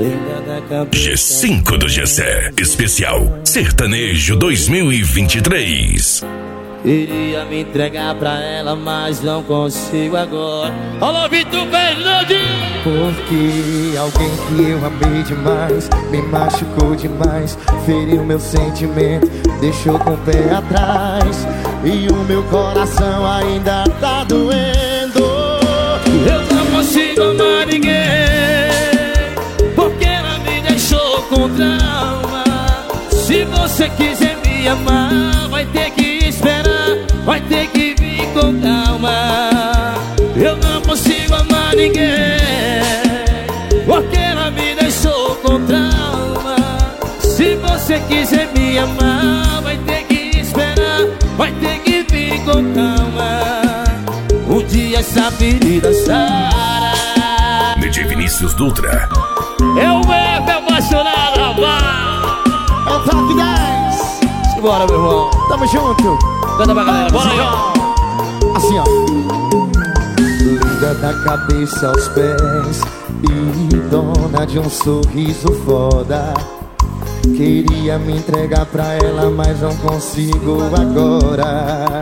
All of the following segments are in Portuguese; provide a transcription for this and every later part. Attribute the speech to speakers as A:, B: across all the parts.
A: G5 do Gessé, especial Sertanejo 2023.
B: Queria me entregar pra ela, mas não consigo agora. Olá, Vitor Fernandes!
C: Porque alguém que eu amei demais me machucou demais, feriu meu sentimento, deixou com o pé atrás, e o meu coração ainda tá doendo.
B: Eu não consigo amar ninguém, porque ela me deixou com trauma. Se você quiser me amar, vai ter que esperar, vai ter que vir com calma. Eu não consigo amar ninguém, porque ela me deixou com trauma. Se você quiser me amar, vai ter que esperar, vai ter que vir com calma. Um dia essa ferida sarará.
A: DJ Vinícius Dutra.
B: É o F apaixonado, rapaz.
C: É o Top 10.
B: Simbora, meu irmão.
C: Tamo junto.
B: Canta pra galera, bora aí, ó.
C: Assim, ó. Linda da cabeça aos pés e dona de um sorriso foda. Queria me entregar pra ela, mas não consigo agora.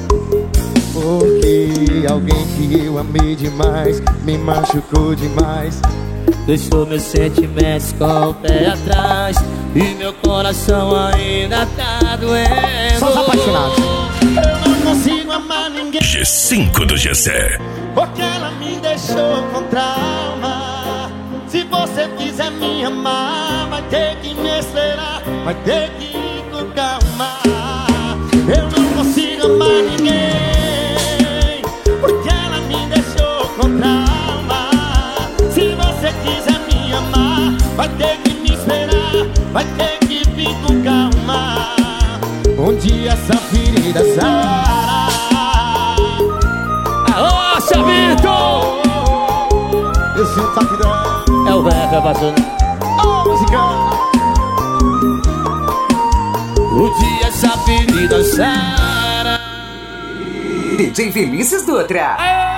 C: Porque alguém que eu amei demais me machucou demais,
B: deixou meus sentimentos com o pé atrás, e meu coração ainda tá doendo.
C: Só os apaixonados. Eu não consigo amar ninguém,
A: G5 do Gessé.
C: porque ela me deixou com trauma. Se você quiser me amar, vai ter que me esperar, vai ter que ir com calma. Eu não consigo amar ninguém, porque ela me deixou com trauma. Se você quiser me amar, vai ter que me esperar, vai ter que vir com calma. Um dia essa ferida sarará.
B: Alô, Chavito!
C: Esse é o Top 10.
B: É o F apaixonado.
C: Oh, musicão.
B: Um dia essa ferida sarará.
D: DJ Vinícius Dutra.
B: Aê!